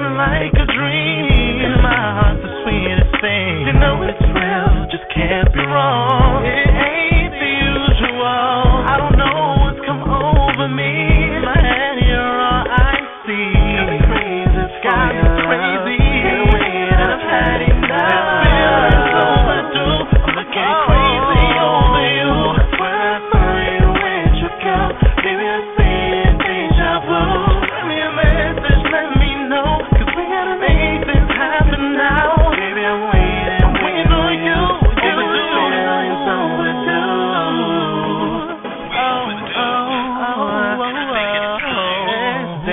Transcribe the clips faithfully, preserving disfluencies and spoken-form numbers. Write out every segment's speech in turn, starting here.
like a dream. My heart's the sweetest thing. You know it's real, just can't be wrong. It ain't the usual. I don't know what's come over me. My head, you're all I see. It's crazy, it's got me crazy. Can't wait, I've had enough. This feeling's overdue. I'm looking crazy over you. Where I find you, where'd you go? Maybe I see it, deja vu. Send me a message, let me know. Cause we gotta make this happen now. Baby, I'm waiting, I'm waiting on you. You do. It's overdue. Oh, oh, oh, oh, oh.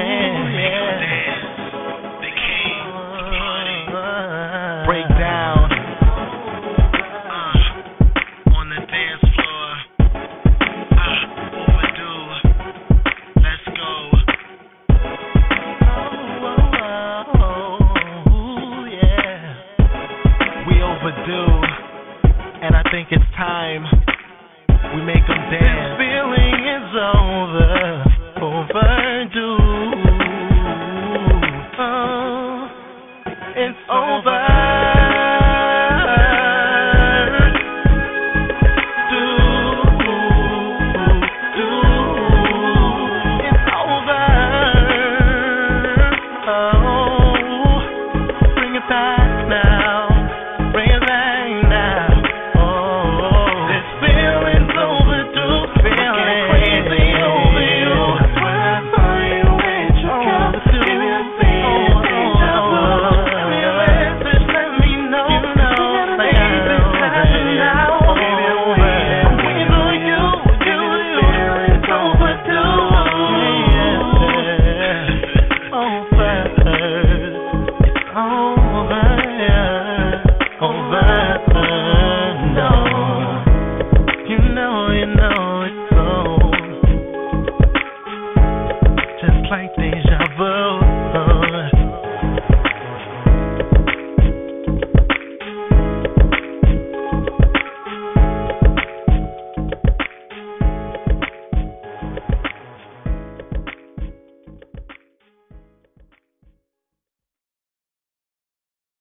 They came to party. Break down. Uh, on the dance floor. Uh, overdue. Let's go. Oh, yeah. We overdue, and I think it's time we make them dance. This feeling is over, overdue. Oh, it's over. You know, you know.